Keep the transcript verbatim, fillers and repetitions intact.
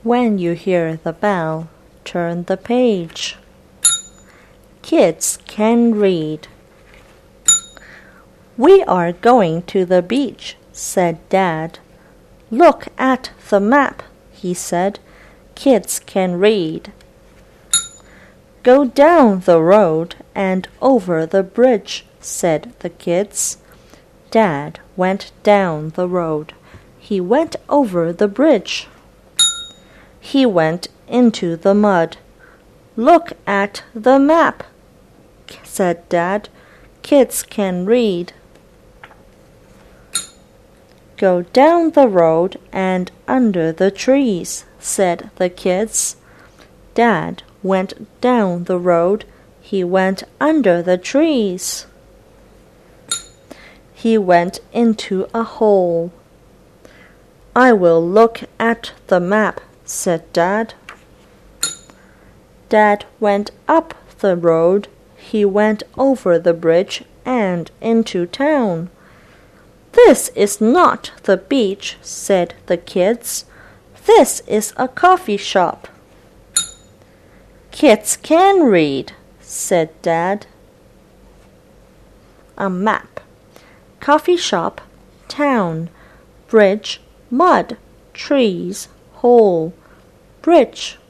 When you hear the bell, turn the page. Kids can read. We are going to the beach, said Dad. Look at the map, he said. Kids can read. Go down the road and over the bridge, said the kids. Dad went down the road. He went over the bridge. He went into the mud. Look at the map, said Dad. Kids can read. Go down the road and under the trees, said the kids. Dad went down the road. He went under the trees. He went into a hole. I will look at the map, said Dad. Dad went up the road. He went over the bridge and into town. This is not the beach, said the kids. This is a coffee shop. Kids can read, said Dad. A map. Coffee shop, town, bridge, mud, trees, hole, bridge.